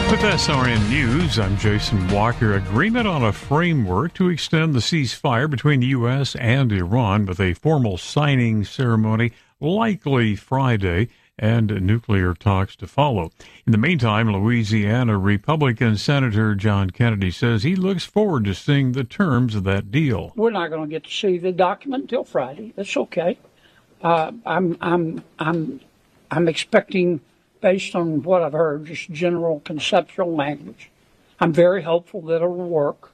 With SRN News, I'm Jason Walker. Agreement on a framework to extend the ceasefire between the U.S. and Iran with a formal signing ceremony likely Friday and nuclear talks to follow. In the meantime, Louisiana Republican Senator John Kennedy says he looks forward to seeing the terms of that deal. We're not going to get to see the document until Friday. That's okay. I'm expecting, based on what I've heard, just general conceptual language. I'm very hopeful that it'll work.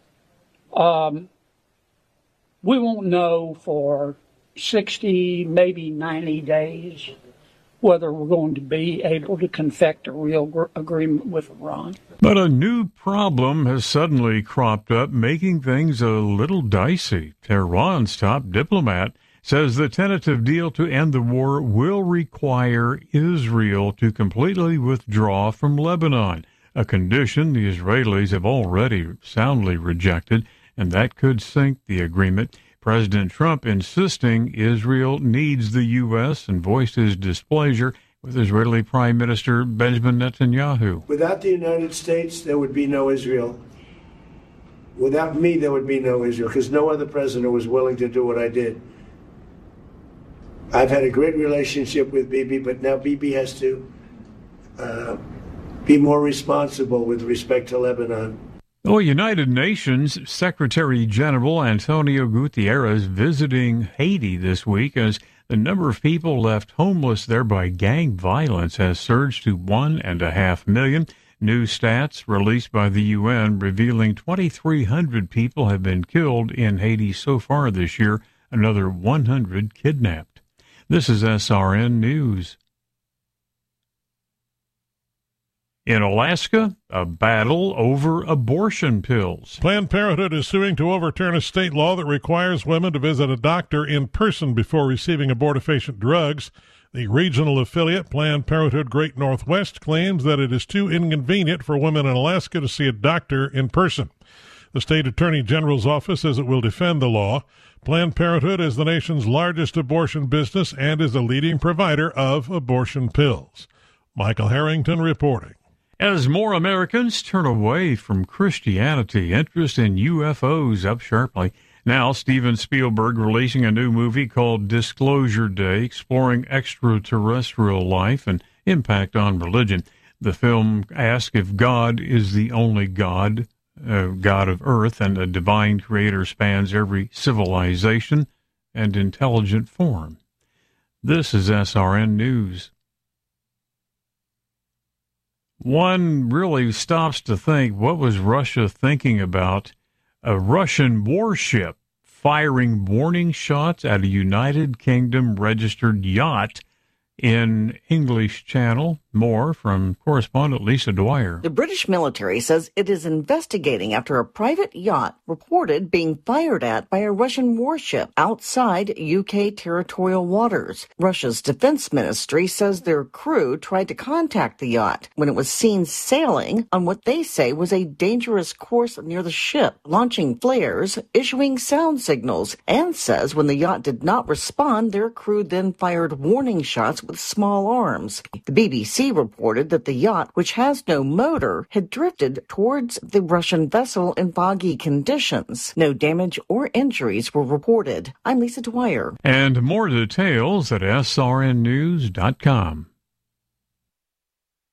We won't know for 60, maybe 90 days whether we're going to be able to confect a real agreement with Iran. But a new problem has suddenly cropped up, making things a little dicey. Tehran's top diplomat says the tentative deal to end the war will require Israel to completely withdraw from Lebanon, a condition the Israelis have already soundly rejected, and that could sink the agreement. President Trump insisting Israel needs the U.S. and voiced his displeasure with Israeli Prime Minister Benjamin Netanyahu. Without the United States, there would be no Israel. Without me, there would be no Israel, because no other president was willing to do what I did. I've had a great relationship with Bibi, but now Bibi has to be more responsible with respect to Lebanon. Well, United Nations Secretary General Antonio Guterres visiting Haiti this week as the number of people left homeless there by gang violence has surged to 1.5 million. New stats released by the UN revealing 2,300 people have been killed in Haiti so far this year, another 100 kidnapped. This is SRN News. In Alaska, a battle over abortion pills. Planned Parenthood is suing to overturn a state law that requires women to visit a doctor in person before receiving abortifacient drugs. The regional affiliate, Planned Parenthood Great Northwest, claims that it is too inconvenient for women in Alaska to see a doctor in person. The state attorney general's office says it will defend the law. Planned Parenthood is the nation's largest abortion business and is a leading provider of abortion pills. Michael Harrington reporting. As more Americans turn away from Christianity, interest in UFOs up sharply. Now, Steven Spielberg releasing a new movie called Disclosure Day, exploring extraterrestrial life and impact on religion. The film asks if God is the only God, God of Earth, and a divine creator spans every civilization and intelligent form. This is SRN News. One really stops to think, what was Russia thinking about? A Russian warship firing warning shots at a United Kingdom registered yacht in English Channel. More from correspondent Lisa Dwyer. The British military says it is investigating after a private yacht reported being fired at by a Russian warship outside UK territorial waters. Russia's defense ministry says their crew tried to contact the yacht when it was seen sailing on what they say was a dangerous course near the ship, launching flares, issuing sound signals, and says when the yacht did not respond, their crew then fired warning shots with small arms. The BBC reported that the yacht, which has no motor, had drifted towards the Russian vessel in foggy conditions. No damage or injuries were reported. I'm Lisa Dwyer. And more details at srnnews.com.